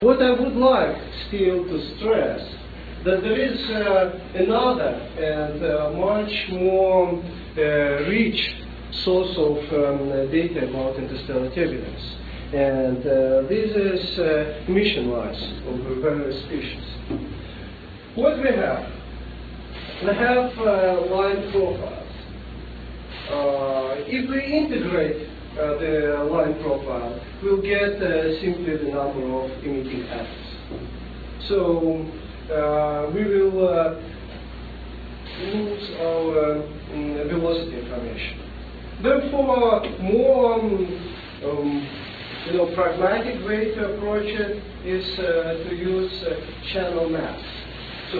What I would like still to stress that there is another and much more rich source of data about interstellar turbulence. And this is emission lines of various species. What we have? We have line profiles. If we integrate the line profile, we'll get simply the number of emitting atoms. So we will lose our velocity information. Therefore, more pragmatic way to approach it is to use channel maps. So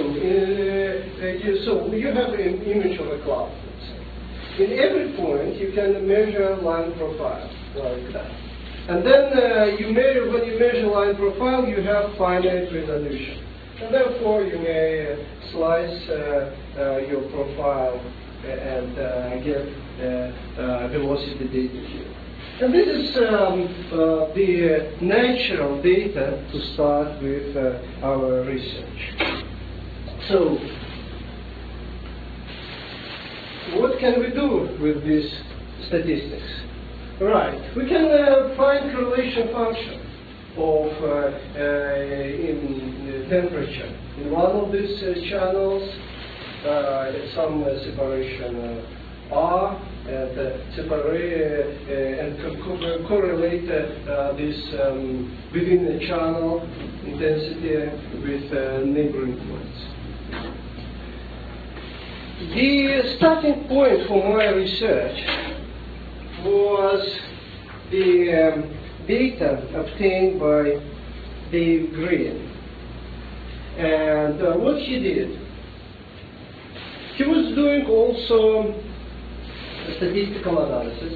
you have an image of a cloud. In every point, you can measure line profile like that. And then when you measure line profile, you have finite resolution. And therefore, you may slice your profile and get velocity data here. And this is the natural data to start with our research. So, what can we do with these statistics? Right, we can find correlation function of in temperature in one of these channels, some separation R, and separate and correlate this within the channel intensity with neighboring points. The starting point for my research was the data obtained by Dave Green. And what he did, he was doing also statistical analysis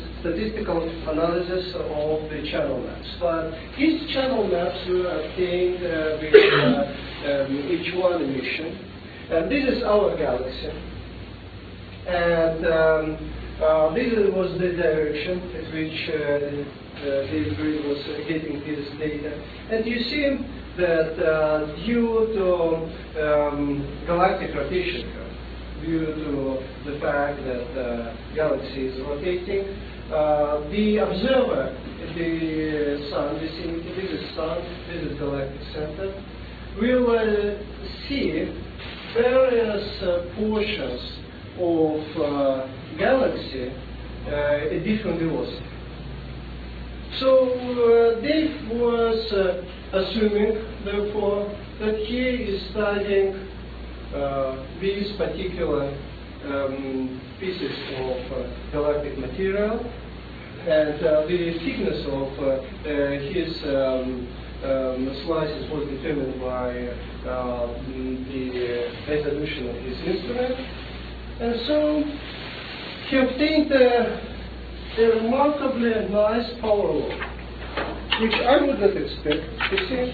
of the channel maps. But his channel maps were obtained with H1 emission. And this is our galaxy. And this was the direction at which Dave Green was getting his data. And you see that due to galactic rotation curve, due to the fact that the galaxy is rotating, the observer, the sun, this is sun, this is galactic center, will see various portions of galaxy at different velocity. So Dave was assuming, therefore, that he is studying these particular pieces of galactic material, and the thickness of his slices was determined by the resolution of his instrument. And so he obtained a remarkably nice power law, which I would not expect to see.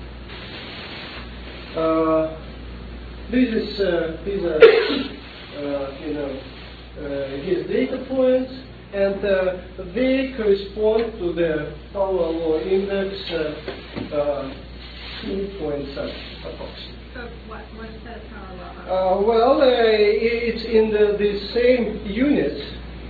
These are his data points, and they correspond to the power law index 2.7 approximately. So what's that power law? Well, it's in the same units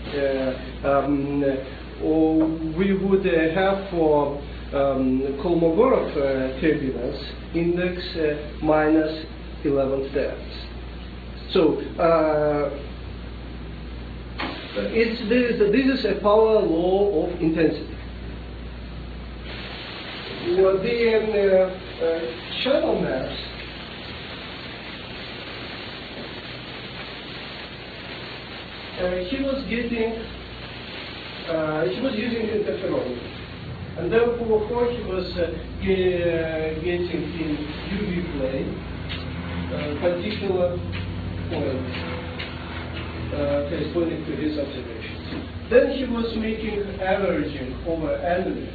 we would have for Kolmogorov turbulence index minus 11/10. So this is a power law of intensity. The channel maps he was using interferometry, and therefore he was getting in UV plane particular point corresponding to his observations. Then he was making averaging over energy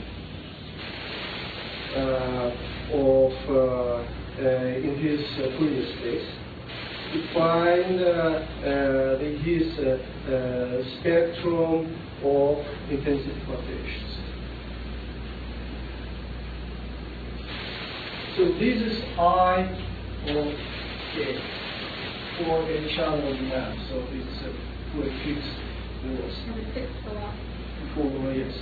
in his Fourier space to find his spectrum of intensity fluctuations. So this is I of K for a channel map. So it's for a fixed velocity. And the fixed velocity. Yes.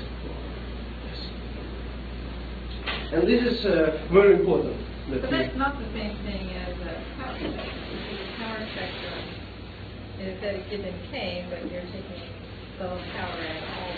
And this is very important. But that's not the same thing as a power spectrum. Because a power spectrum is at a given K, but you're taking the power at all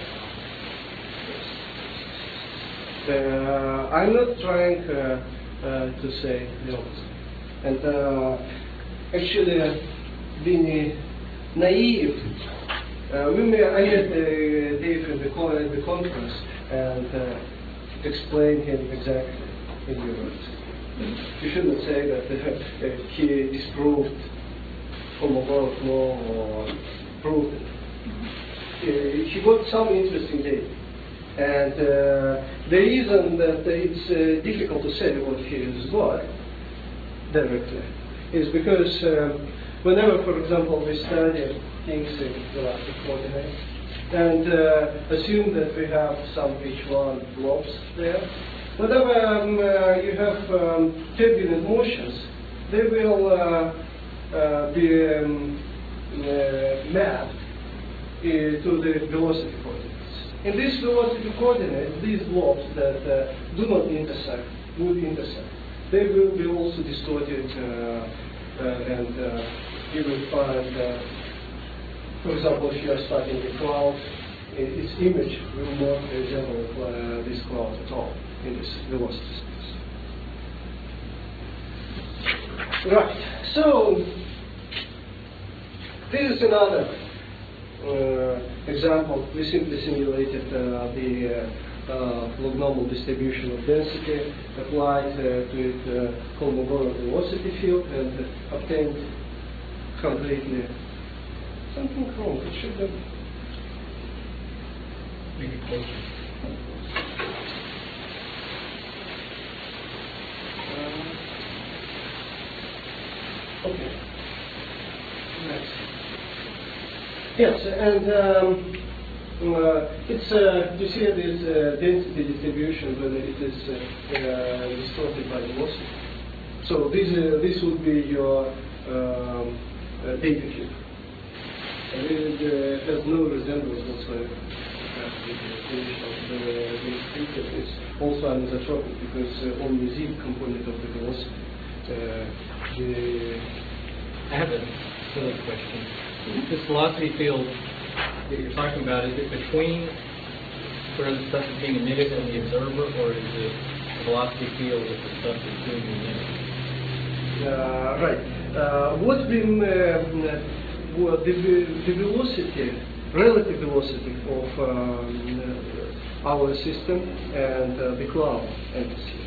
times. I'm not trying to say the opposite. And actually, being naive, I met Dave at the conference and explained him exactly in your words. You shouldn't say that he disproved Kolmogorov law or proved it. He got some interesting data. And the reason that it's difficult to say what he has got directly is because whenever, for example, we study things in galactic coordinates and assume that we have some H1 blobs there, whenever you have turbulent motions, they will be mapped to the velocity coordinates. In this velocity coordinate, these blobs that do not intersect would intersect. They will be also distorted and you will find, for example, if you are studying a cloud, its image will not resemble this cloud at all in this velocity space. Right, so this is another example. We simply simulated the log-normal distribution of density, applied to it Kolmogorov velocity field, and obtained completely something wrong. It should have make it closer. Okay. Next. Yes, and it's you see this density distribution, whether it is distorted by velocity. So this would be your data cube. And it has no resemblance whatsoever. The figure is also anisotropic because only z component of the velocity. I have a silly question. This velocity field that you're talking about, is it between where the stuff is being emitted and the observer, or is it a velocity field that the stuff is being emitted? Right. The velocity, relative velocity of our system and the cloud entity.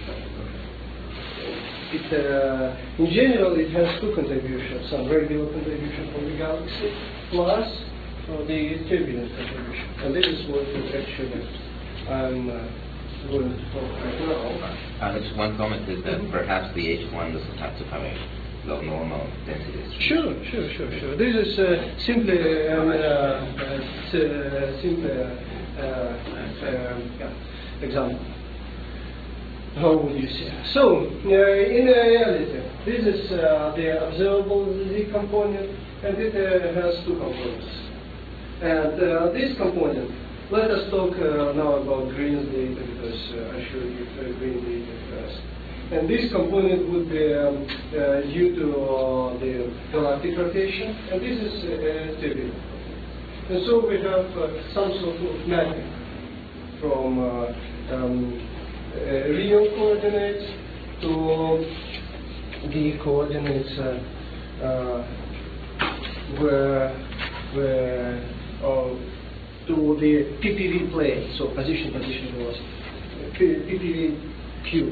In general, it has two contributions, some regular contribution from the galaxy, plus the turbulent contribution. And this is what actually I'm going to talk right now. Just one comment is that perhaps the H1 doesn't have to have a log-normal density distribution. Sure. This is simply example. How would you say? So, in reality, this is the observable Z component, and it has two components. And this component, let us talk now about Green's data, because I showed you Green data first. And this component would be due to the galactic rotation, and this is turbulent. And so we have some sort of mapping from real coordinates to the coordinates to the PPV plane, so position velocity, PPV cube.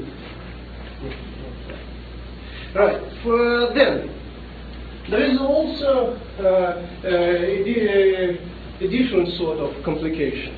Right. Then there is also a different sort of complication.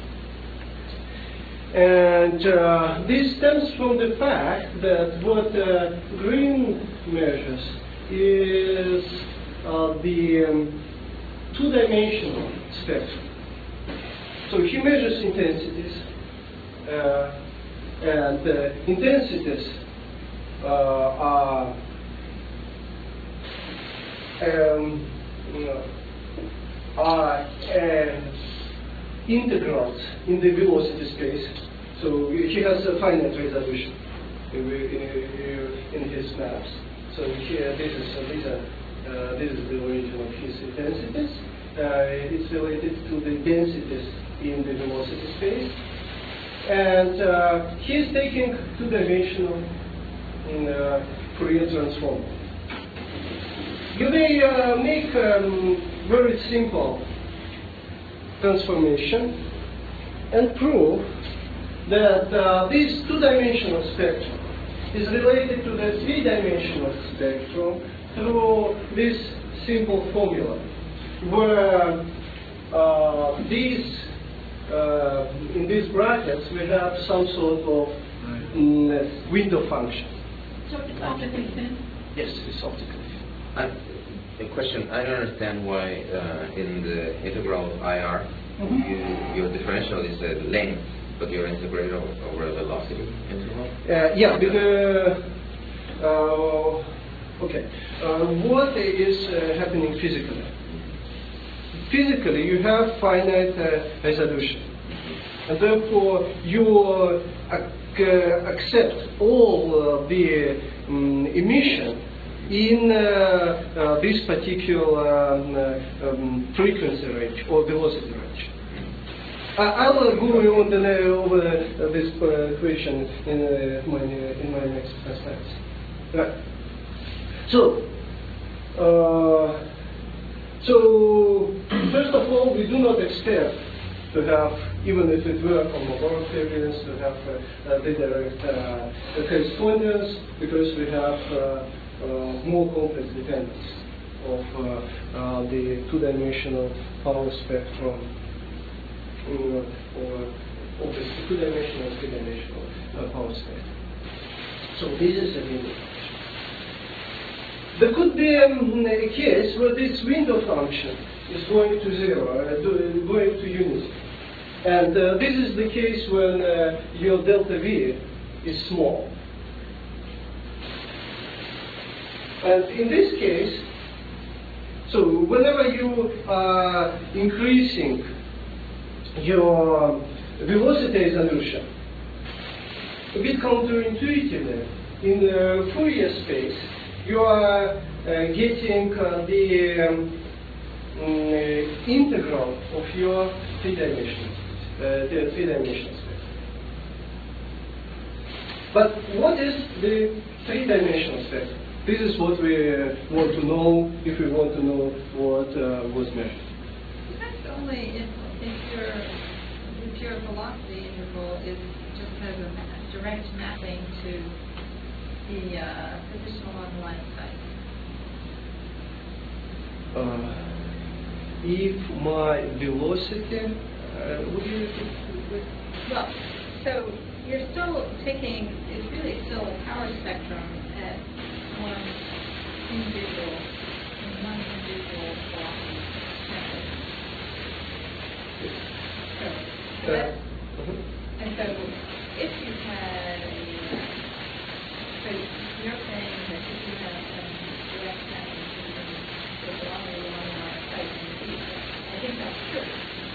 And this stems from the fact that what Green measures is the two-dimensional spectrum. So he measures intensities, and intensities are integrals in the velocity space. So he has a finite resolution in his maps. So here, this is the origin of his densities. It's related to the densities in the velocity space. And he's taking two-dimensional Fourier transform. You may make very simple transformation and prove that this two-dimensional spectrum is related to the three-dimensional spectrum through this simple formula, where in these brackets we have some sort of window function. So it's optically thin? Yes, it's optically thin. A question, I don't understand why in the integral of IR, your differential is the length, but your integrated over a velocity interval? Yeah, because, what is happening physically? Physically, you have finite resolution, and therefore you accept all the emission in this particular frequency range or velocity range. I will go on over this question in my next slides. Right. So first of all, we do not expect to have, even if it were homomorphic variance, to have the direct correspondence, because we have more complex dependence of the two-dimensional power spectrum, or of the two-dimensional, three-dimensional power spectrum. So this is a window function. There could be a case where this window function is going to zero, going to unity. And this is the case when your delta V is small. And in this case, so whenever you are increasing your velocity resolution, a bit counterintuitively, in the Fourier space, you are getting the integral of your three-dimensional space. But what is the three-dimensional space? This is what we want to know if we want to know what was measured. That's only if your velocity interval just has a direct mapping to the position along the line of sight. If my velocity, would you repeat? Well, so you're still taking, it's really still a power spectrum at one individual velocity method. And so if you had so you're saying that if you have some direct mapping to the velocity along the line of sight in the future, I think that's true.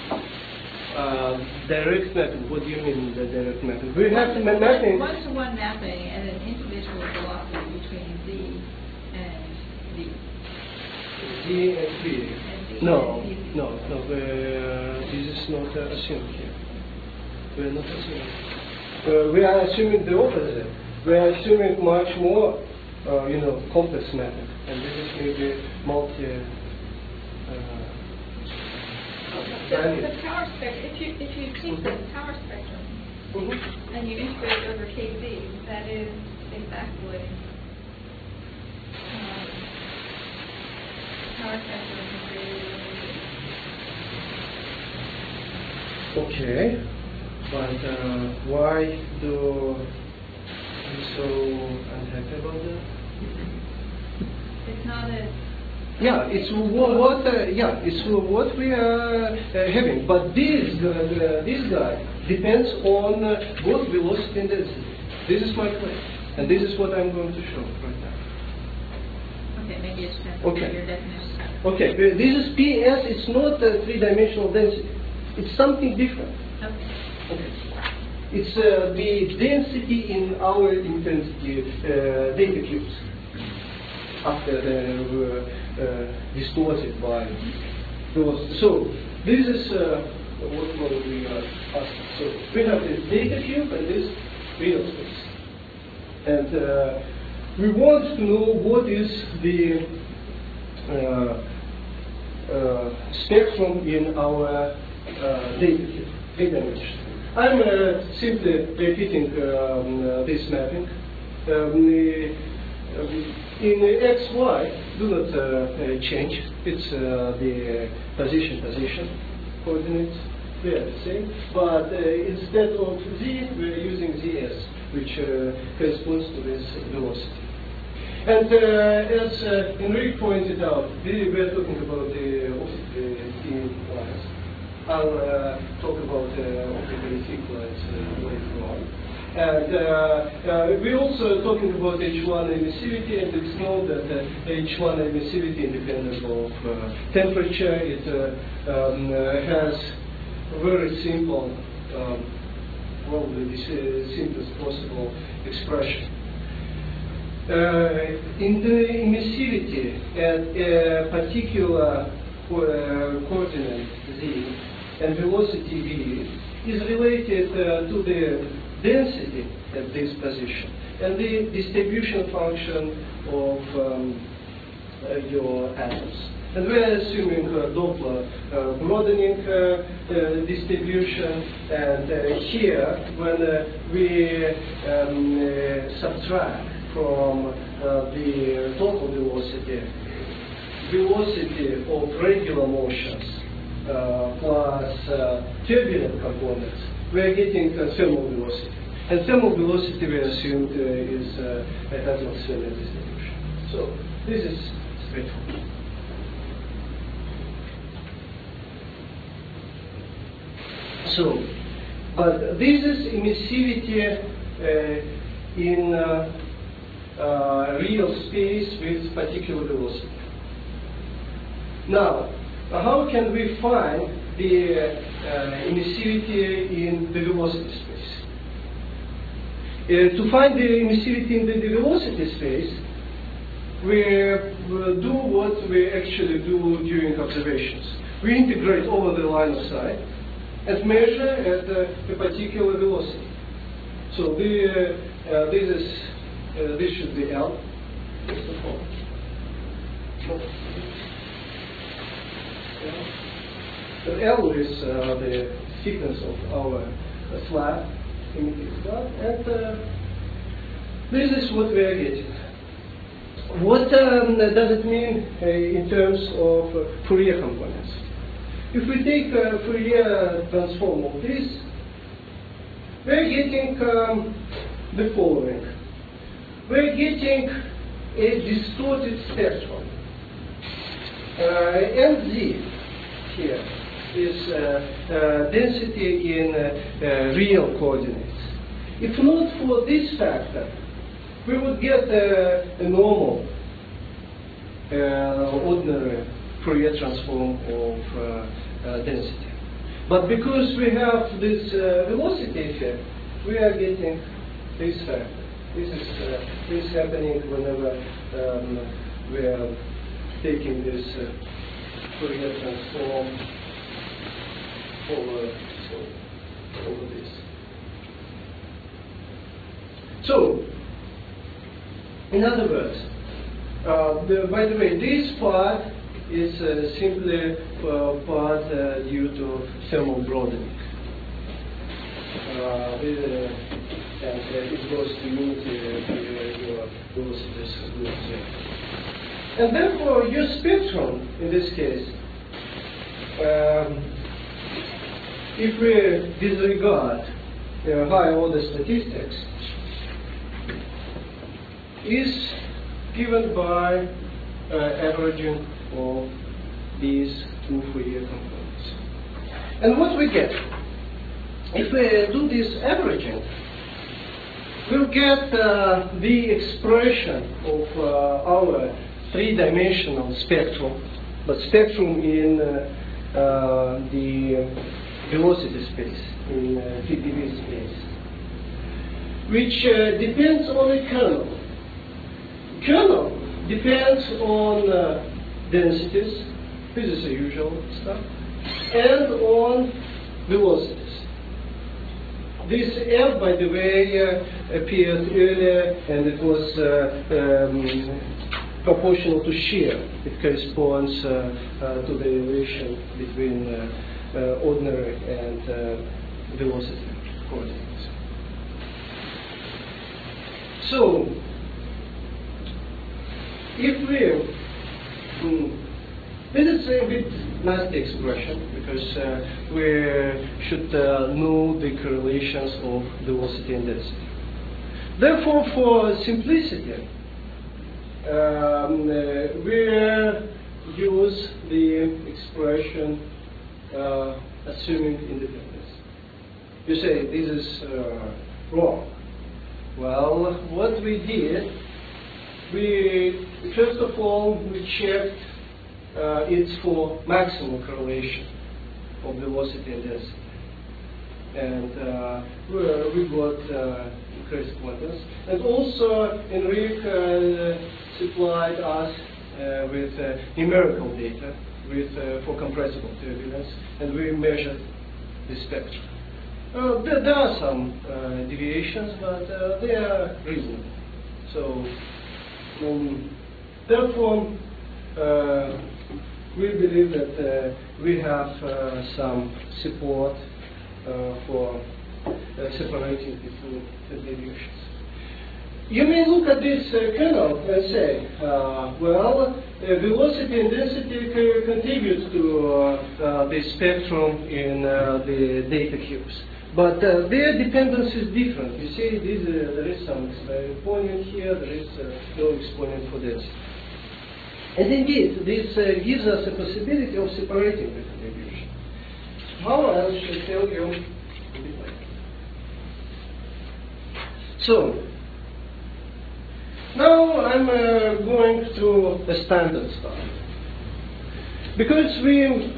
Direct mapping, what do you mean the direct mapping? We have mapping. One-to-one mapping and an individual velocity between Z and V. Z and V. No. This is not assumed here. We are not assuming. We are assuming the opposite. We are assuming much more, complex mapping, and this is maybe multi. The power spectrum. If you take the power spectrum and you integrate it over kz, that is exactly power spectrum integrated over Okay, but why do you so unhappy about that? It's not a. Yeah, it's what we are having. But this guy depends on both velocity and density. This is my claim. And this is what I'm going to show right now. Okay, maybe it's just Okay. your definition. Okay, this is PS. It's not a three-dimensional density. It's something different. Okay. Okay. It's the density in our intensity data cubes after they were distorted by those. So this is what we are asking. So we have this data cube and this real space, and we want to know what is the spectrum in our data cube, three dimensions. I'm simply repeating this mapping. In XY, do not change. It's the position coordinates. They are the same. But instead of Z, we're using ZS, which corresponds to this velocity. And as Enrique pointed out, we're talking about the lines. I'll talk about optically thick lines later on. And we're also talking about H1 emissivity, and it's known that H1 emissivity, independent of temperature, it has a very simple, probably the simplest possible expression. In the emissivity at a particular coordinate Z and velocity v is related to the density at this position and the distribution function of your atoms. And we're assuming Doppler broadening distribution, and here when we subtract from the total velocity of regular motions plus turbulent components, we are getting thermal velocity. And thermal velocity we assumed is a Hasselbalch distribution. So this is straightforward. So, but this is emissivity in real space with particular velocity. Now, how can we find the emissivity in the velocity space? To find the emissivity in the velocity space, we do what we actually do during observations. We integrate over the line of sight and measure at a particular velocity. So this should be L. First of all. L is the thickness of our slab, emitting slab, and this is what we are getting. What does it mean in terms of Fourier components? If we take a Fourier transform of this, we're getting the following. We're getting a distorted spectrum. NZ here is density in real coordinates. If not for this factor, we would get a normal, ordinary Fourier transform of density. But because we have this velocity effect, we are getting this factor. This is happening whenever we are taking this Fourier transform over this. So, in other words, by the way, this part is simply part due to thermal broadening. And it goes to unity your velocities. And therefore, your spectrum, in this case, if we disregard higher order statistics, is given by averaging of these two Fourier components. And what we get, if we do this averaging, we'll get the expression of our three-dimensional spectrum, but spectrum in the velocity space, in TdV space, which depends on the kernel. Kernel depends on densities, this is the usual stuff, and on velocities. This F, by the way, appeared earlier, and it was proportional to shear. It corresponds to the relation between ordinary and velocity coordinates. So, if we this is a bit nasty expression because we should know the correlations of velocity and density. Therefore, for simplicity, we use the expression assuming independence. You say this is wrong. Well, what we did, we first of all we checked it's for maximum correlation of velocity and density. And we got correspondence. And also, Enrique supplied us with numerical data for compressible turbulence, and we measured the spectrum. There are some deviations, but they are reasonable. So, therefore, we believe that we have some support for separating between the deviations. You may look at this kernel and say, well, velocity and density contribute to the spectrum in the data cubes. But their dependence is different. You see, there is some exponent here, there is no exponent for density. And indeed, this gives us a possibility of separating the deviation. How I shall tell you a bit later. So, now I'm going to the standard stuff. Because we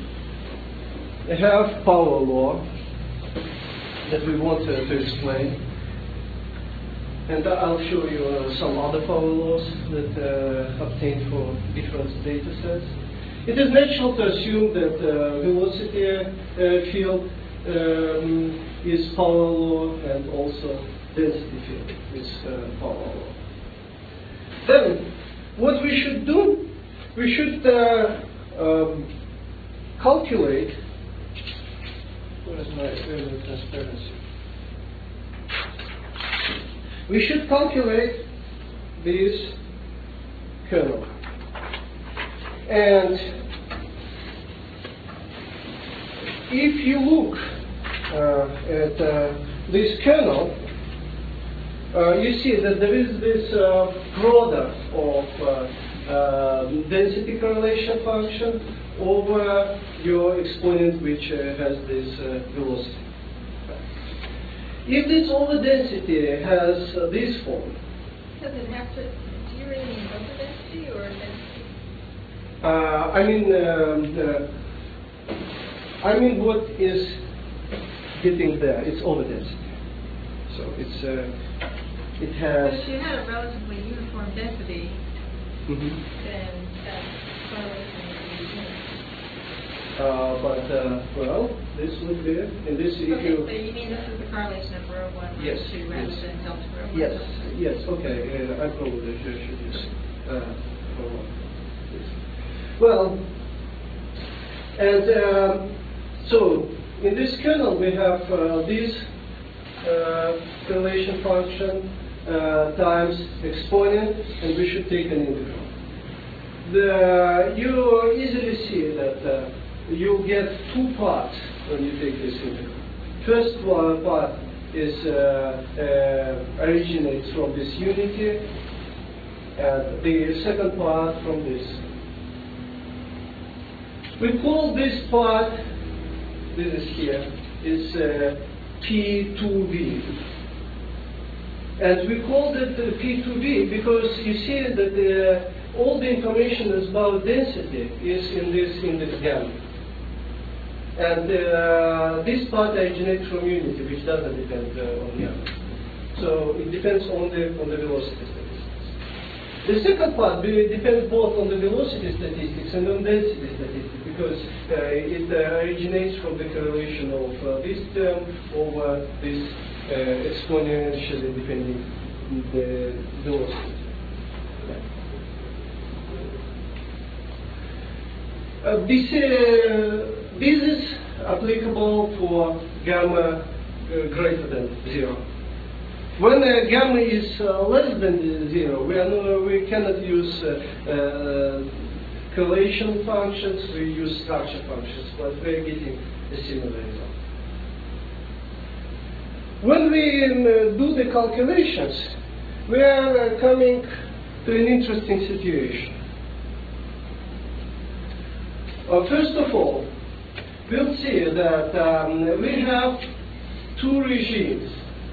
have power law that we want to explain, and I'll show you some other power laws that obtained for different data sets. It is natural to assume that velocity field is power law, and also density field is power law. Then, what we should do, we should calculate. Where is my early transparency? We should calculate this kernel. And if you look at this kernel, you see that there is this product of density correlation function over your exponent, which has this velocity. If this over density has this form, does it have to? Do you really mean over density or density? I mean what is getting there. It's over density. So it's it has. But if you had a relatively uniform density, then that correlation would be uniform. Well, this would be in this. Okay, so you mean this is the correlation of rho 1, yes, rho 2, rather than delta rho 1? Yes, yes, okay. I probably should use rho 1. Yes. Well, and so in this kernel we have this correlation function times exponent, and we should take an integral. You easily see that you get two parts when you take this integral. First part is originates from this unity, and the second part from this. We call this part, this is here, is P2V. And we called it P2V because you see that all the information about density is in this index gamma. And this part I generate from unity, which doesn't depend on gamma. So it depends on the velocity statistics. The second part depends both on the velocity statistics and on density statistics, because it originates from the correlation of this term over this exponentially depending the velocity. This is applicable for gamma greater than 0. When gamma is less than 0, we cannot use correlation functions, we use structure functions, but we're getting a similar result. When we do the calculations, we are coming to an interesting situation. First of all, we'll see that we have two regimes.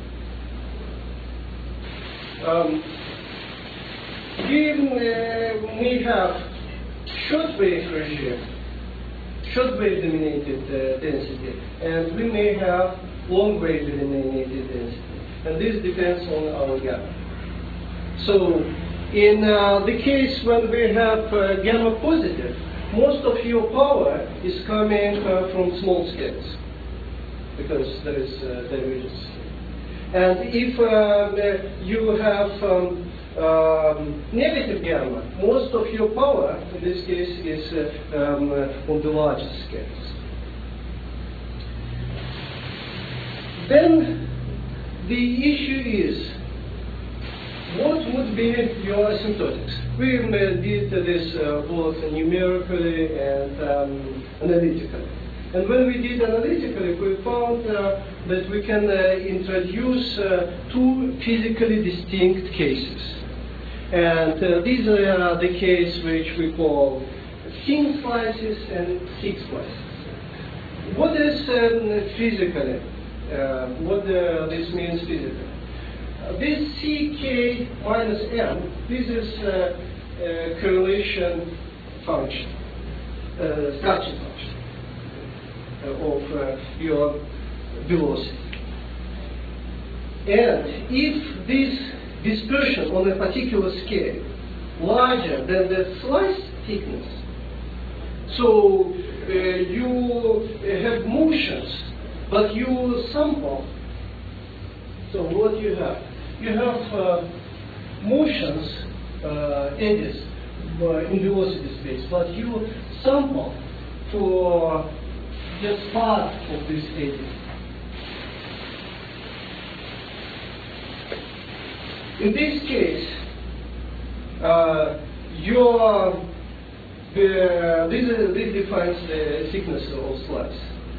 We have short-wave regime, short-wave dominated density, and we may have long-wave dominated density. And this depends on our gamma. So in the case when we have gamma positive, most of your power is coming from small scales, because there is divergence. And if you have negative gamma, most of your power, in this case, is on the larger scales. Then the issue is, what would be your asymptotics? We did this both numerically and analytically. And when we did analytically, we found that we can introduce two physically distinct cases. And these are the case which we call thin slices and thick slices. What is physically? What this means physically? This CK minus M, this is a correlation function, structure function of your velocity. And if this dispersion on a particular scale larger than the slice thickness, so you have motions, but you sample. So what you have? You have motions, eddies, in velocity space, but you sample for just part of this eddy. In this case, this defines the thickness of slice,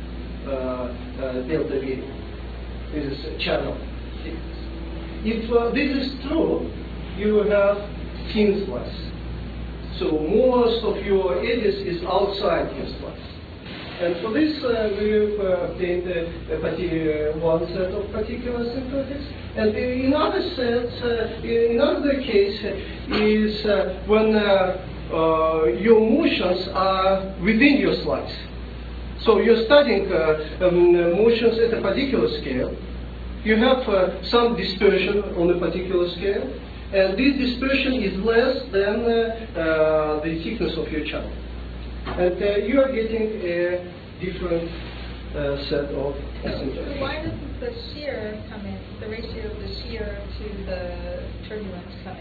delta V. This is a channel thickness. If this is true, you have thin slice. So most of your eddies is outside your slice. And for this, we've obtained one set of particular asymptotics. And in other sets, in other case, is when your motions are within your slice. So you're studying motions at a particular scale. You have some dispersion on a particular scale, and this dispersion is less than the thickness of your channel. And you are getting a different set of asymptotics. So why doesn't the shear come in, the ratio of the shear to the turbulence come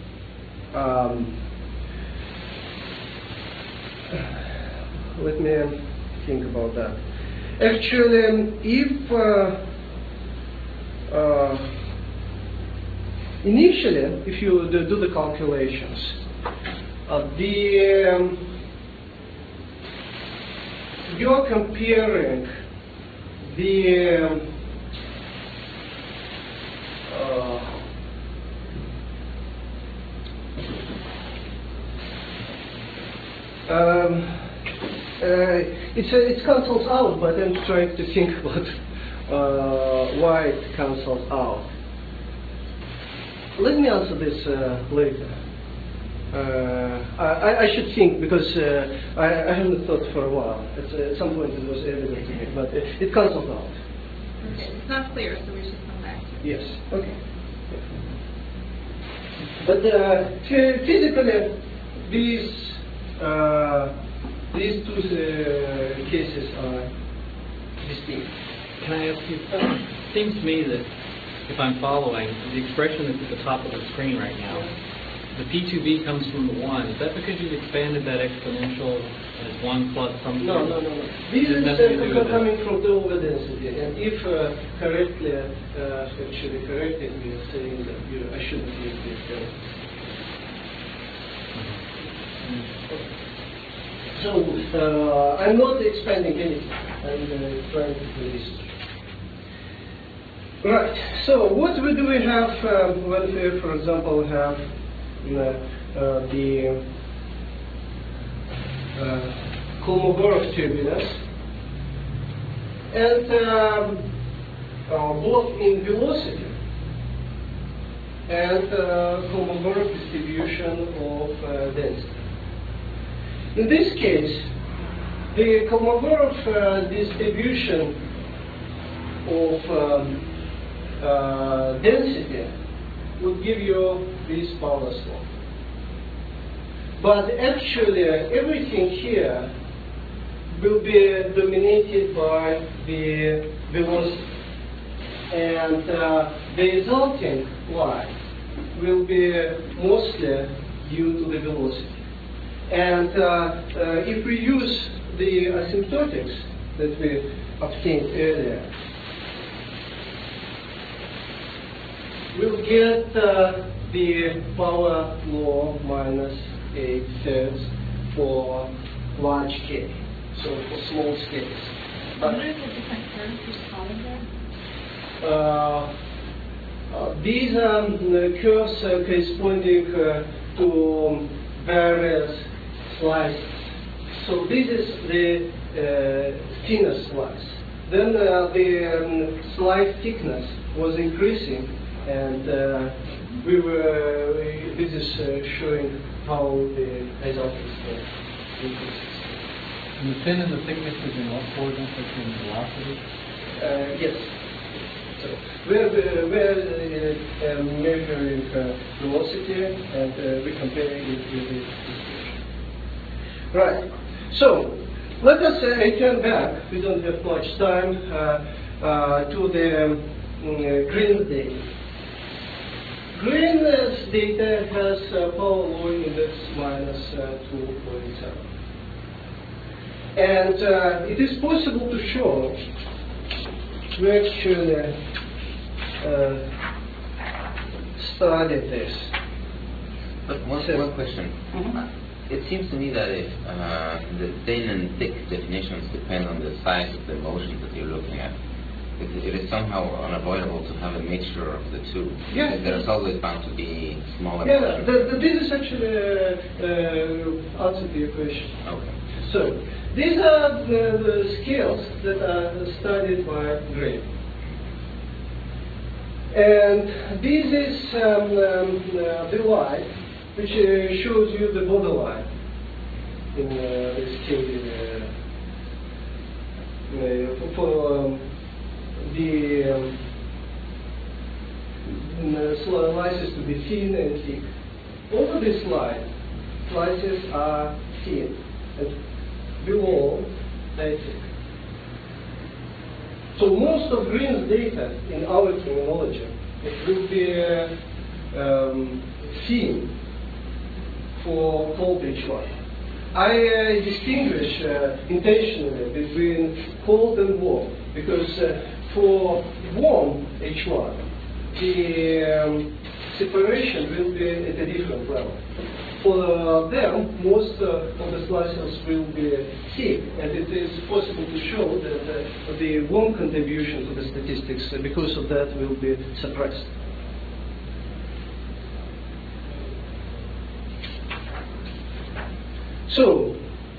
in? Let me think about that. Actually, if initially, if you do the calculations, you're comparing the it cancels out, but I'm trying to think about why it cancels out. let me answer this later. I should think, because I haven't thought for a while. At some point it was evident to me, but it cancels out. Okay, it's not clear, so we should come back to it. Yes. Okay. But physically, these two cases are distinct. Can I ask you, it seems to me that if I'm following, the expression that's at the top of the screen right now, the P2B comes from the 1. Is that because you've expanded that exponential as 1 plus something? No. This is coming from the over density, and if correctly, actually corrected, we are saying that I shouldn't use this term. So I'm not expanding anything. I'm trying to do this. Right. So what do we have when we, for example, have the Kolmogorov turbulence and both in velocity and Kolmogorov distribution of density. In this case, the Kolmogorov distribution of density would give you this Paulus law. But actually, everything here will be dominated by the velocity. And the resulting y will be mostly due to the velocity. And if we use the asymptotics that we obtained earlier, we'll get the power law minus 8/3 for large k, so for small scales. What are the different terms you're calling there? These are curves corresponding to various slices. So this is the thinner slice. Then the slice thickness was increasing, and this is showing how the resulting scale increases. And the thin and the thickness is in what coordinates? In velocity? Yes. So we're measuring velocity, and we're comparing it with the distribution. Right. So let us turn back. We don't have much time to the Green's data. Green's data has power law index minus 2.7. And it is possible to show, we actually studied this. But one question. It seems to me that if the thin and thick definitions depend on the size of the motion that you're looking at, it is somehow unavoidable to have a mixture of the two. Yeah. There's always bound to be smaller Yeah, motions. this is actually answer to your question. Okay. So these are the scales that are studied by Gray. And this is the line which shows you the borderline in the scale for the slices to be thin and thick. Over this line, slices are thin, and below they thick. So most of Green's data, in our terminology, it will be thin for cold H1. I distinguish intentionally between cold and warm, because for warm H1, the separation will be at a different level. For them, most of the slices will be thick, and it is possible to show that the warm contribution to the statistics, because of that, will be suppressed. So,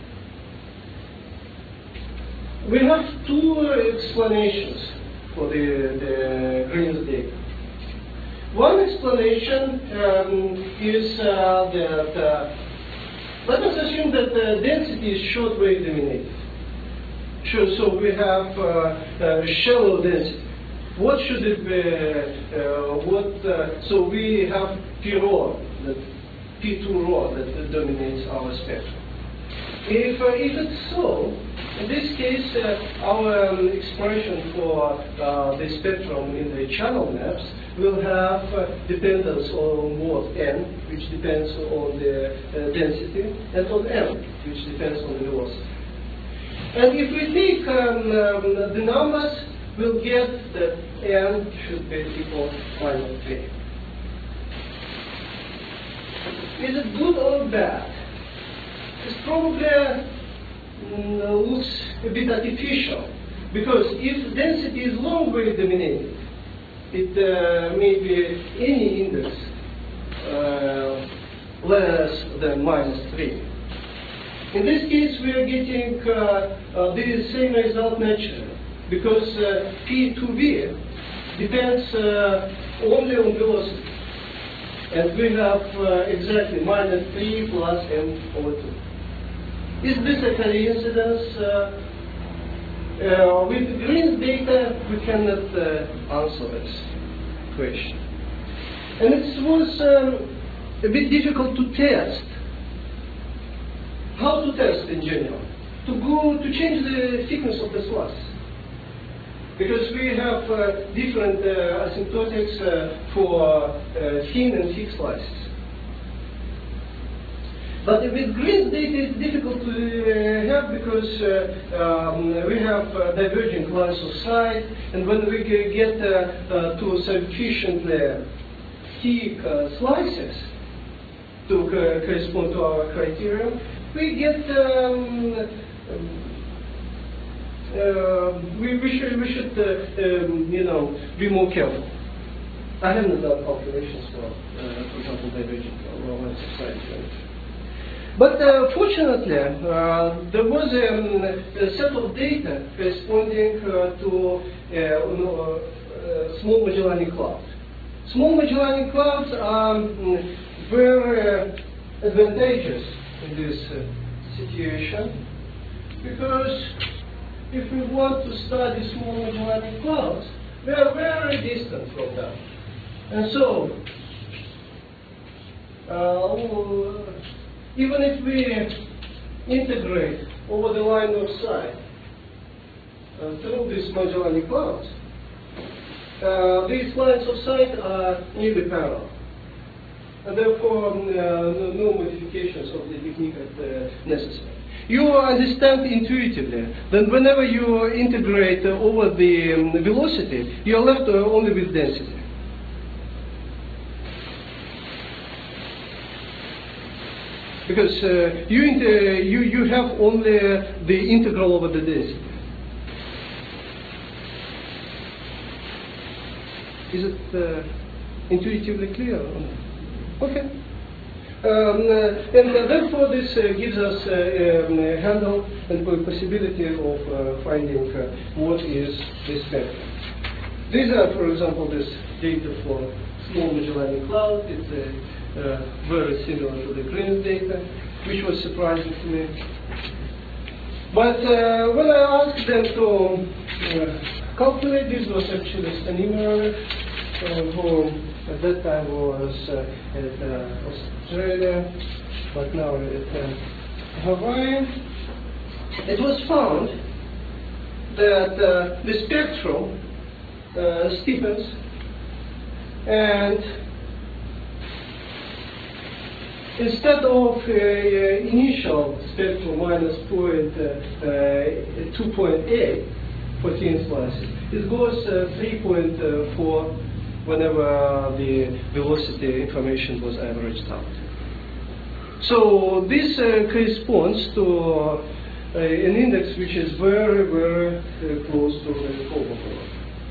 we have two explanations for the Green's data. One explanation is that let us assume that the density is short-wave dominated. Sure, so we have shallow density. What should it be? So we have P rho, that P2 rho that dominates our spectrum. If it's so, in this case, our expression for the spectrum in the channel maps will have dependence on what n, which depends on the density, and on m, which depends on the velocity. And if we take the numbers, we'll get that n should be equal to -3. Is it good or bad? It probably looks a bit artificial, because if density is long-wave dominated, it may be any index less than -3. In this case, we are getting the same result naturally, because P2V depends only on velocity. And we have exactly -3 plus m/2. Is this a coincidence? With Green's data, we cannot answer this question. And it was a bit difficult to test. How to test in general? To change the thickness of the slice. Because we have different asymptotics for thin and thick slices. But with Green's data, it's difficult to have because we have diverging lines of sight, and when we get to sufficiently thick slices to correspond to our criteria, we get we should be more careful. I haven't done calculations for example, divergent lines of sight. But fortunately, there was a set of data corresponding to small Magellanic clouds. Small Magellanic clouds are very advantageous in this situation, because if we want to study small Magellanic clouds, we are very distant from them. And so, even if we integrate over the line of sight through these Magellanic clouds, these lines of sight are nearly parallel. And therefore, no modifications of the technique are necessary. You understand intuitively that whenever you integrate over the velocity, you are left only with density. Because you have only the integral over the density. Is it intuitively clear? Okay. And therefore, this gives us a handle and possibility of finding what is the spectrum. These are, for example, this data for small Magellanic cloud. It's very similar to the Green's data, which was surprising to me. But when I asked them to calculate, this was actually Stanimir, who at that time was at Australia, but now at Hawaii. It was found that the spectrum steepens, and instead of initial spectrum minus 2.8 for thin slices, it goes 3.4 whenever the velocity information was averaged out. So this corresponds to an index which is very, very close to the Kolmogorov.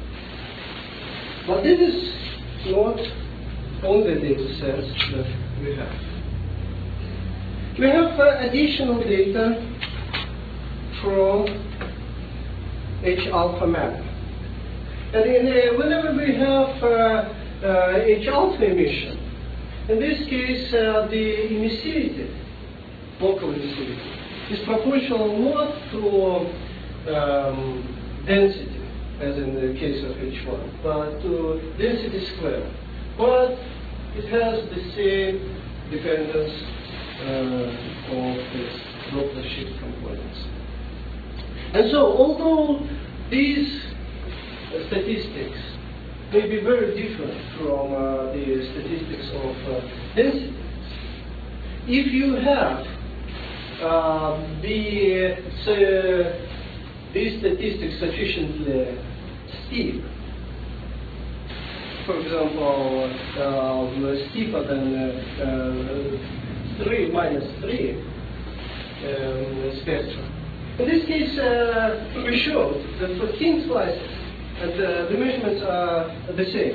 But this is not only data sets that we have. We have additional data from H alpha map. And whenever we have H alpha emission. In this case, the emissivity, local emissivity, is proportional not to density, as in the case of H1, but to density squared. But it has the same dependence of this Doppler shift components. And so, although these statistics may be very different from the statistics of density, if you have these statistics sufficiently steep, for example, steeper than 3 minus 3 spectrum. In this case, we showed that for thin slices, and the measurements are the same.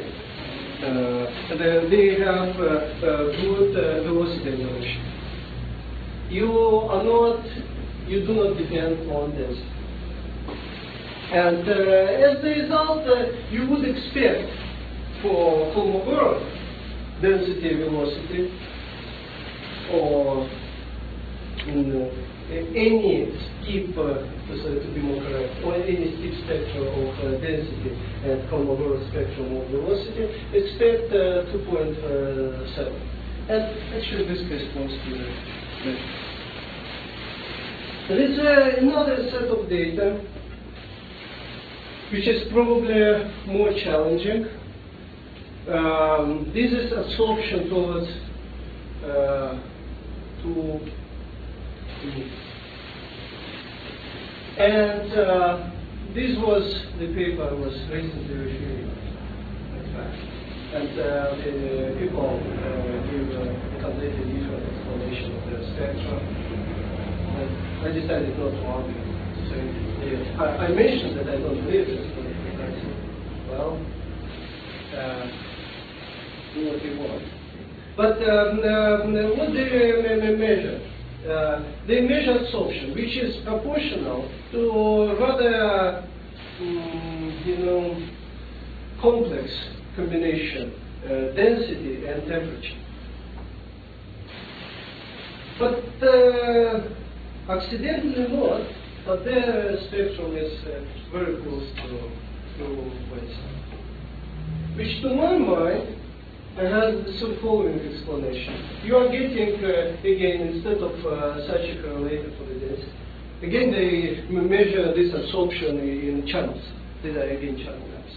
They have good velocity evolution. You do not depend on density. And as a result, you would expect for Kolmogorov density velocity, or any steep, to be more correct, or any steep spectrum of density and Kolmogorov spectrum of velocity, expect 2.7. And actually this corresponds to the measure. There is another set of data which is probably more challenging. This is absorption towards 2 and this was the paper I was recently reviewing, in fact. And the people gave a completely different explanation of the spectrum. And I decided not to argue. So I mentioned that I don't believe it, but I said, well, do what you want. But what they measure? They measure absorption, which is proportional to rather, complex combination, density and temperature. But accidentally not, but their spectrum is very close to Western. Which to my mind, I had the following explanation. You are getting, again, instead of such a correlator for the density, again they measure this absorption in channels. These are again channel maps.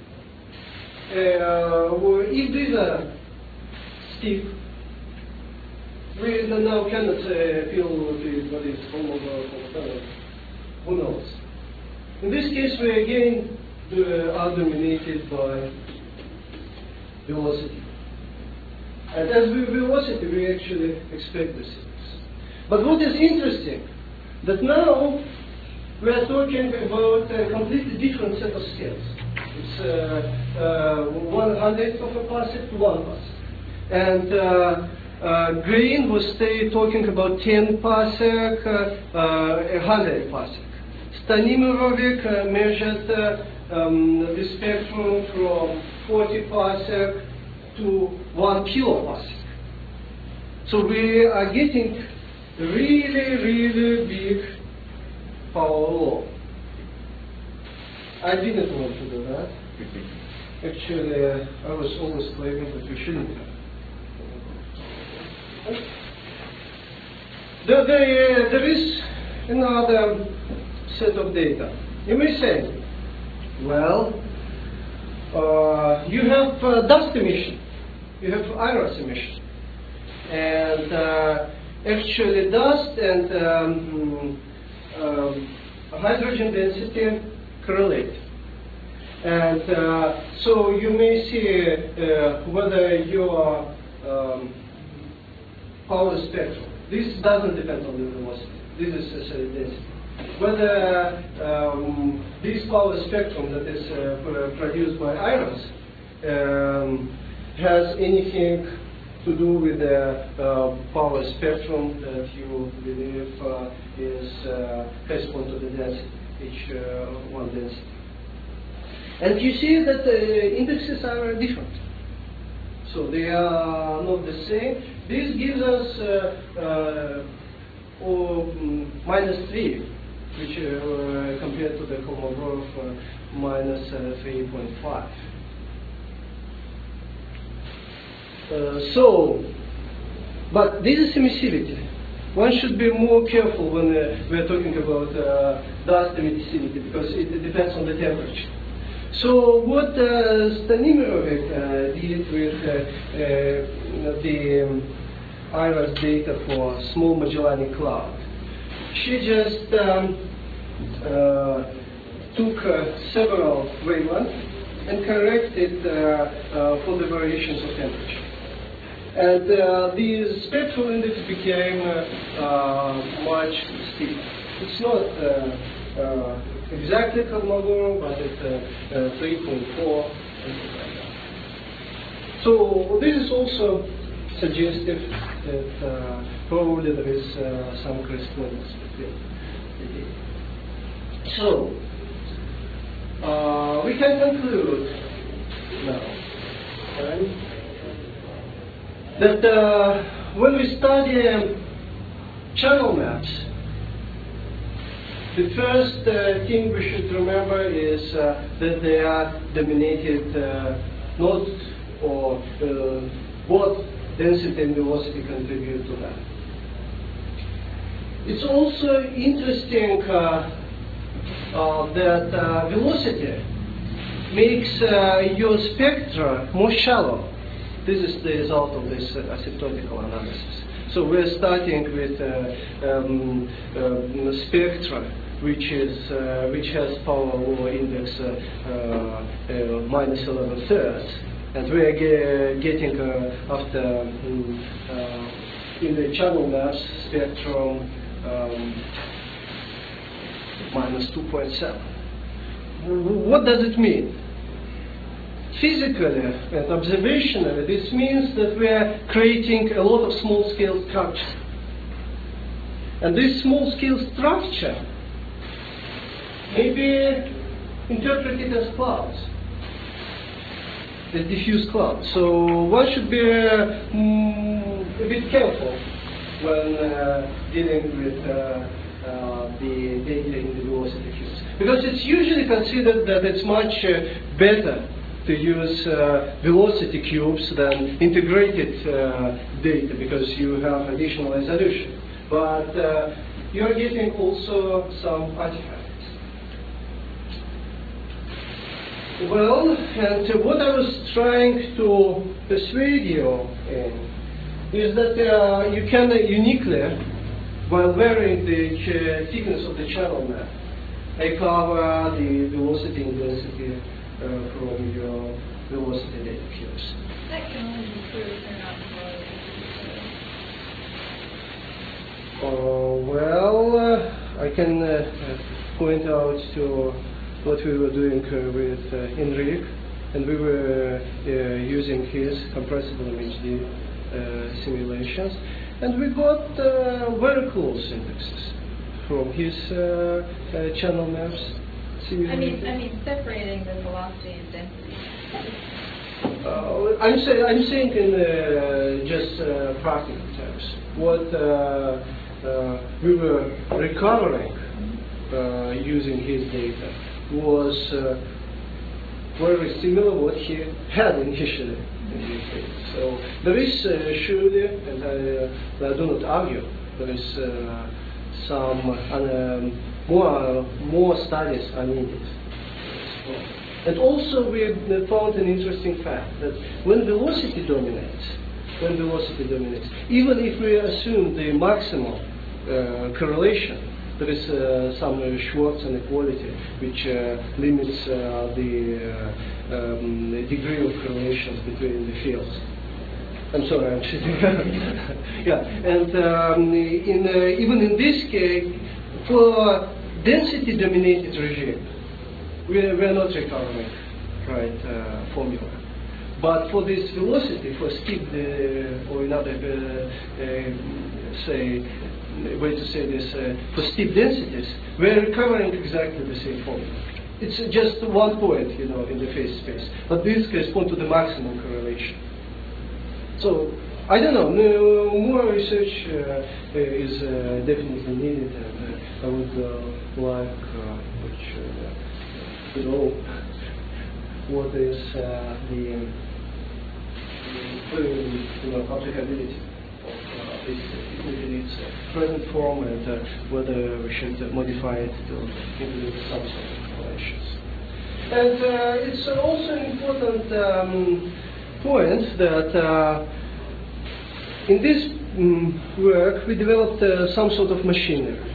If these are steep, we now cannot feel what is Kolmogorov. Who knows? In this case, we again are dominated by velocity. And as with velocity, we actually expect the things. But what is interesting, that now we are talking about a completely different set of scales. It's 1/100th of a parsec to 1 parsec. And Green was talking about 10 parsec, 100 parsec. Stanimirovic measured the spectrum from 40 parsec to 1 kiloparsec. So we are getting really, really big power law. I didn't want to do that. Actually, I was always claiming that we shouldn't have. There is another set of data. You may say, well, you have dust emission, you have iris emission, and actually dust and hydrogen density correlate. And so you may see whether your power spectrum, this doesn't depend on the velocity, this is necessarily density. Whether this power spectrum that is produced by iris has anything to do with the power spectrum that you believe is correspond to the density, H1 density. And you see that the indexes are different. So they are not the same. This gives us -3, which compared to the Kolmogorov -3.5. But this is emissivity. One should be more careful when we're talking about dust emissivity because it depends on the temperature. So what Stanimirovic did with the IRAS data for Small Magellanic Cloud, she just took several wavelengths and corrected for the variations of temperature. And the spectral index became much steeper. It's not exactly Kolmogorov, but it's 3.4 and things like that. So this is also suggestive that probably there is some correspondence between the data. So we can conclude now that when we study channel maps, the first thing we should remember is that they are dominated not or both density and velocity contribute to that. It's also interesting that velocity makes your spectra more shallow. This is the result of this asymptotical analysis. So we're starting with spectra, which has power law index -11/3, and we are getting after in the channel maps spectrum -2.7. What does it mean? Physically and observationally, this means that we are creating a lot of small-scale structure. And this small-scale structure may be interpreted as clouds, as diffuse clouds. So one should be a bit careful when dealing with the data in the velocity cubes. Because it's usually considered that it's much better to use velocity cubes than integrated data because you have additional resolution. But you're getting also some artifacts. Well, and what I was trying to persuade you in is that you can uniquely, while varying the thickness of the channel map, recover the velocity and density from your velocity data cubes. That can only be true if they're not well, I can point out to what we were doing with Enric, and we were using his compressible MHD simulations, and we got very close indexes from his channel maps. I mean, separating the velocity and density. I'm saying in just practical terms. What we were recovering using his data was very similar what he had initially in his data. So there is surely, and I do not argue, there is some more studies are needed. And also we found an interesting fact that when velocity dominates, even if we assume the maximal correlation, there is some Schwartz inequality which limits the degree of correlations between the fields. I'm sorry, I'm cheating. Yeah, and even in this case, for density-dominated regime, we are not recovering right formula. But for this velocity, for steep, or another way to say this, for steep densities, we are recovering exactly the same formula. It's just one point, in the phase space. But this corresponds to the maximum correlation. So I don't know. More research is definitely needed, and I would like to know what is the applicability of this in its present form, and whether we should modify it to include some sort of correlations. And it's also an important point that in this work we developed some sort of machinery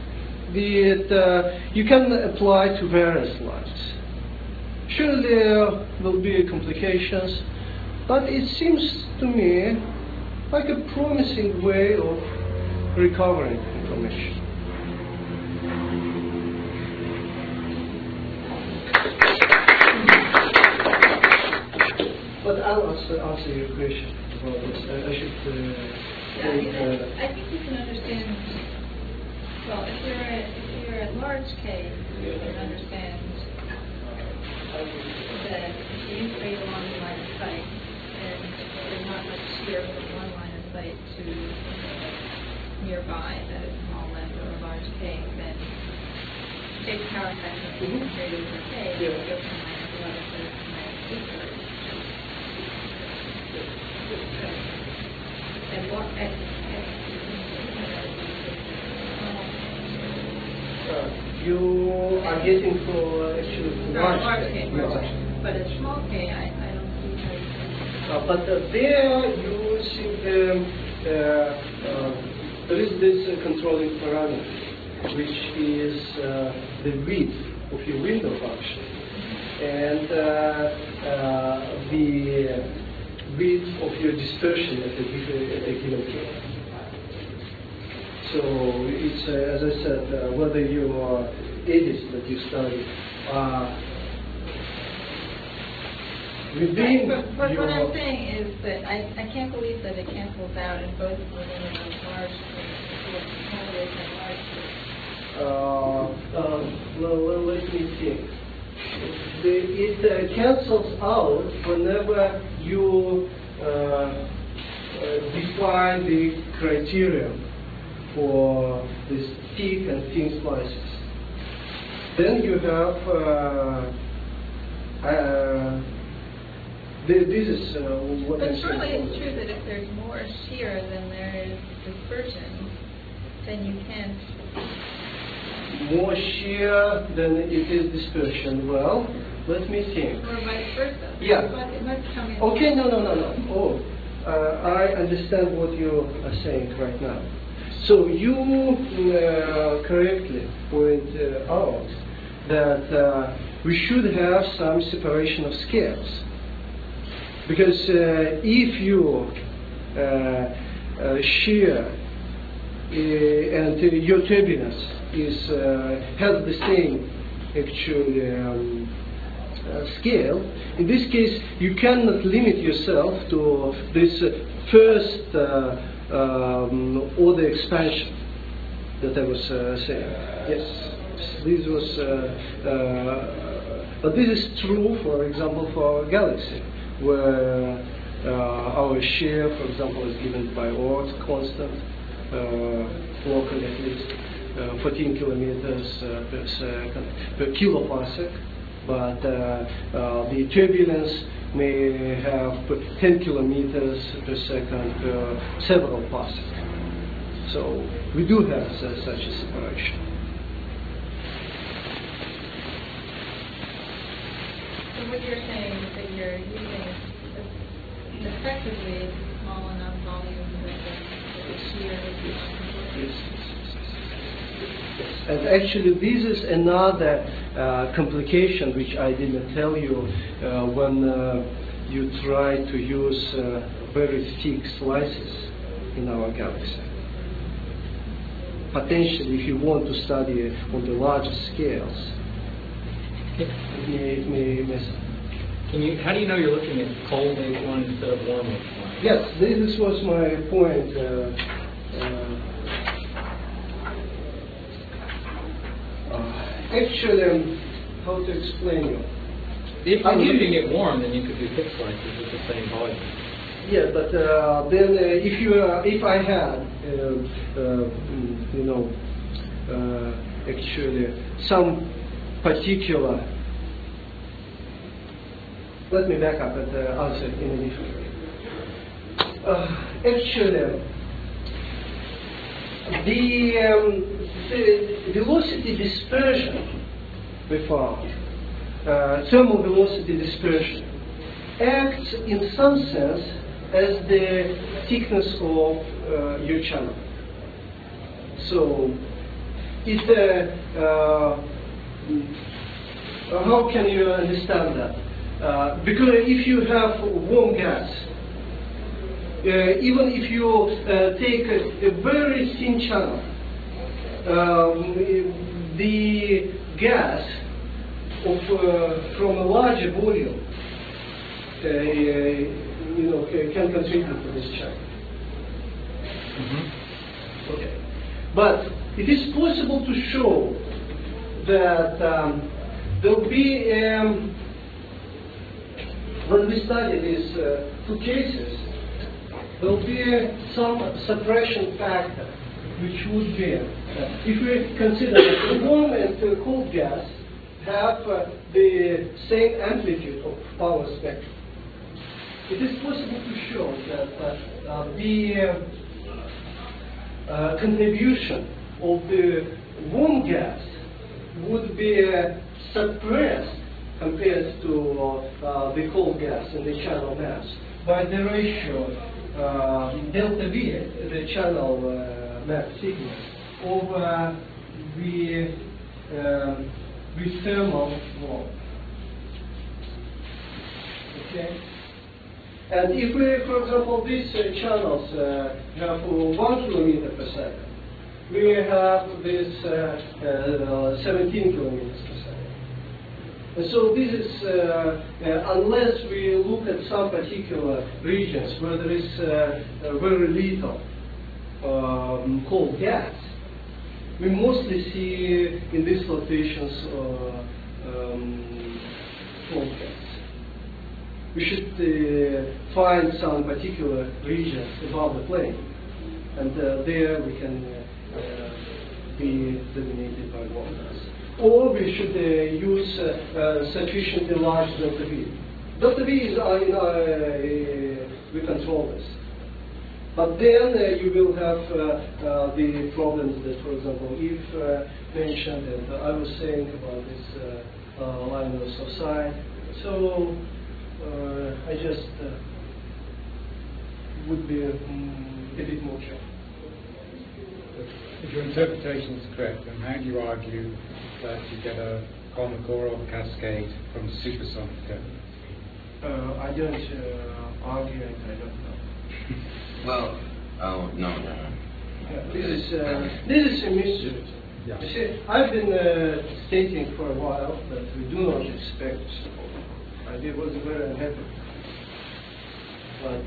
that you can apply to various lines. Surely there will be complications, but it seems to me like a promising way of recovering information. But I'll answer your question about this. I should I think you can understand. Well, if you're at large K, you can understand that if you create a long line of sight, and there's not much shear from one line of sight to nearby that is small length or a large K, then take power factor greater than K, you go from -11 to -8. And what you are getting for actually large K. But a small K, I don't see how you can. But there you see there is this controlling parameter, which is the width of your window function, and the width of your dispersion at a given K. So it's, as I said, whether your eddies that you study are within but your... what I'm saying is that I can't believe that it cancels out in both within and large well, let me think. It cancels out whenever you define the criterion for these thick and thin slices. Then you have this is what But I'm surely saying. it's true that if there's more shear than there is dispersion, then you can't. More shear than it is dispersion. Well, let me think. Or vice versa. Yeah. But it must come in. Okay, no. Oh, I understand what you are saying right now. So you correctly point out that we should have some separation of scales. Because if you shear and your turbulence has the same actually scale, in this case you cannot limit yourself to this first order expansion that I was saying. Yes, this was, but this is true, for example, for our galaxy, where our shear, for example, is given by Oort constant, locally at least, 14 kilometers per second, per kiloparsec, but the turbulence may have 10 kilometers per second per several parsecs. So we do have such a separation. So what you're saying is that you're using effectively a small enough volume that the shear is not. Yes. And actually, this is another complication which I didn't tell you when you try to use very thick slices in our galaxy. Potentially, if you want to study on the larger scales, it may mess up. How do you know you're looking at cold H1 instead of warm H1? Yes, this was my point. Actually, how to explain you? If you're looking at warm, then you could do thick slices with the same volume. Yeah, but then if I had, actually some particular, let me back up and answer in a different way. Actually, the velocity dispersion we found, thermal velocity dispersion, acts in some sense as the thickness of your channel. So, how can you understand that? Because if you have warm gas, even if you take a very thin channel, the gas from a larger volume can contribute to this channel. Mm-hmm. Okay, but it is possible to show that there will be, when we study these two cases, there will be some suppression factor, which would be, if we consider that the warm and cold gas have the same amplitude of power spectrum. It is possible to show that the contribution of the warm gas would be suppressed compared to the cold gas in the channel mass by the ratio delta V, the channel mass thickness, over the thermal wall. Okay? And if we, for example, these channels have 1 kilometer per second, we have this 17 kilometers per second. And so this is, unless we look at some particular regions where there is very little cold gas, we mostly see in these locations cold gas. We should find some particular regions above the plane, and there we can be dominated by warm gas. Or we should use sufficiently large delta V. Delta V is, we control this. But then you will have the problems that, for example, if mentioned, and I was saying about this liners of sine. So I just would be a bit more careful. If your interpretation is correct, then how do you argue that you get a Kolmogorov cascade from supersonic depth? I don't argue it, I don't know. Well, no. This is a mystery. Yeah. You see, I've been stating for a while that we do not expect. I was very unhappy. But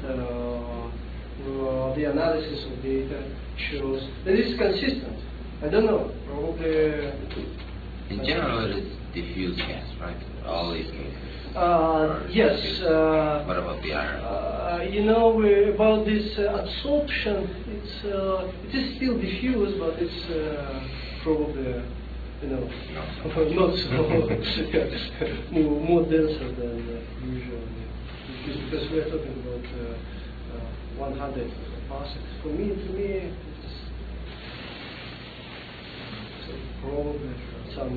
the analysis of data shows that it's consistent. I don't know, probably. In general, it is diffuse gas, right? All these cases. Yes. What about the iron? About this absorption, it is still diffuse, but it's probably, not so more denser than usual. Because we're talking about 100 parsecs. To me, it's probably some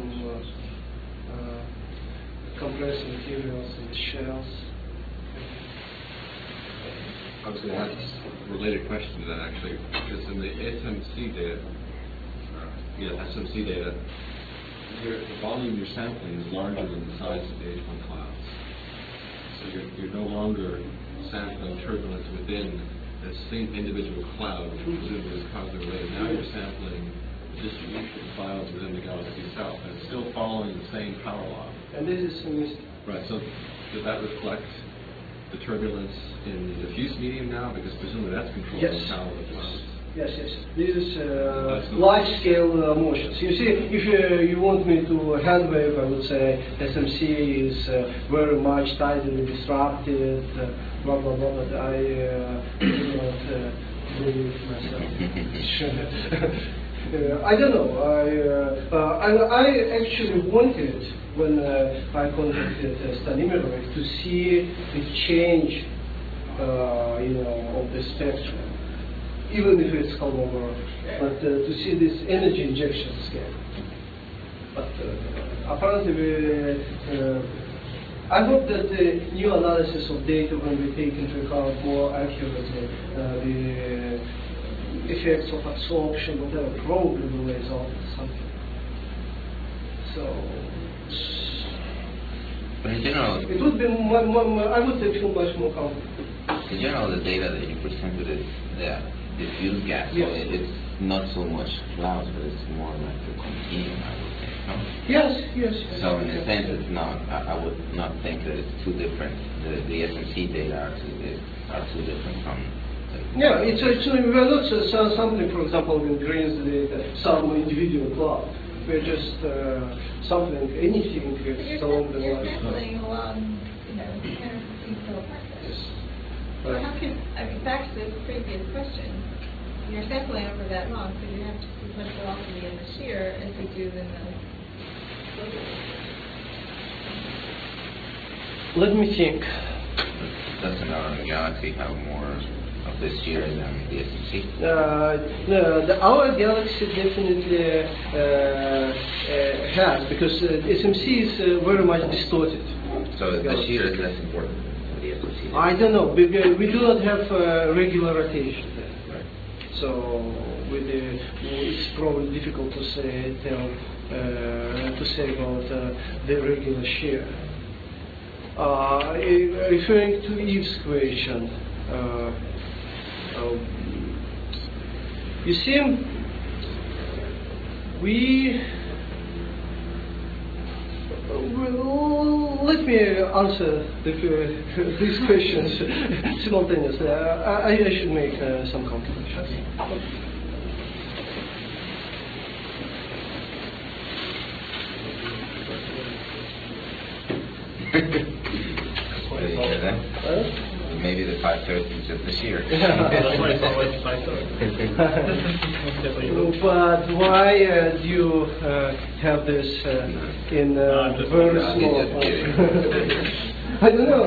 compressed materials in the shells. I was going to ask a related question to that, actually, because in the SMC data, the volume you're sampling is larger than the size of the H1 clouds. So you're no longer sampling turbulence within the same individual cloud, which presumably is causally related. Now you're sampling the distribution of clouds within the galaxy itself, and it's still following the same power law. And this is a mystery. Right, so does that reflect the turbulence in the diffuse medium now? Because presumably that's controlled by the power of the clouds. Yes. These large-scale motions. You see, if you want me to hand wave, I would say SMC is very much tidally disrupted, blah blah blah. But I do not believe myself. I don't know. I actually wanted, when I contacted Stanimirovic, to see the change, of the spectrum, even if it's Kolmogorov, but to see this energy injection scale. But apparently, I hope that the new analysis of data will be taken into account more accurately the effects of absorption, whatever, probably will result in something. So, But in general, it would be I would feel much more comfortable. in general, the data that you presented is the diffuse gas. Yes. So it's not so much clouds, but it's more like a continuum, I would think. No? Yes. So in a sense, it's not. I would not think that it's too different. The SMC data are too different from. Yeah, it's actually, we're not sampling, for example, in grains data, some individual cloud. We're just sampling anything that's along the You're line. sampling along, 10 cell process. Yes. So how can, back to the previous question, you're sampling over that long, so you have just as much velocity in the shear as you do in the Let me think. Doesn't our galaxy have more of this shear than the SMC? No, our galaxy definitely has, because SMC is very much distorted. So the shear is less important than the SMC. I don't know, because we do not have regular rotation there. Right. So it's probably difficult to say about the regular shear. Referring to Eve's question, you see, let me answer these questions simultaneously. I should make some calculations. Maybe the 530 is just the shear. But why do you have this in very small? I don't know.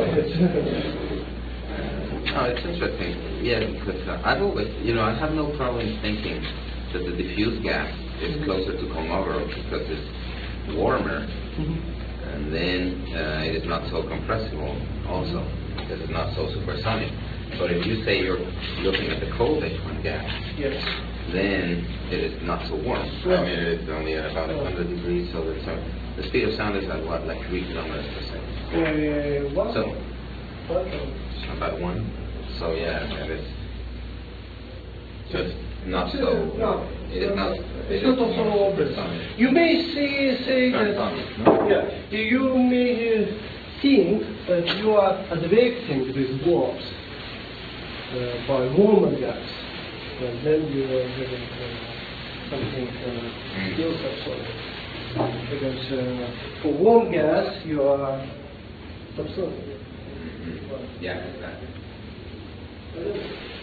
Oh, it's interesting. Yeah, because I've always, I have no problem thinking that the diffuse gas is closer to Kolmogorov because it's warmer, and then it is not so compressible also, because it's not so supersonic. But if you say you're looking at the cold H1 gas, Yes. then it is not so warm. Yeah. I mean, it's only at about 100 degrees, so the speed of sound is at what, like 3 kilometers per second? What? So, about 1. So yeah, and it's just not so. No, It is not. It's not so obvious. You may say that. Yeah, you may think that you are advancing these warps by warmer gas, and then you are having something else absorbed. Because for warm gas, you are absorbing. Yeah, exactly.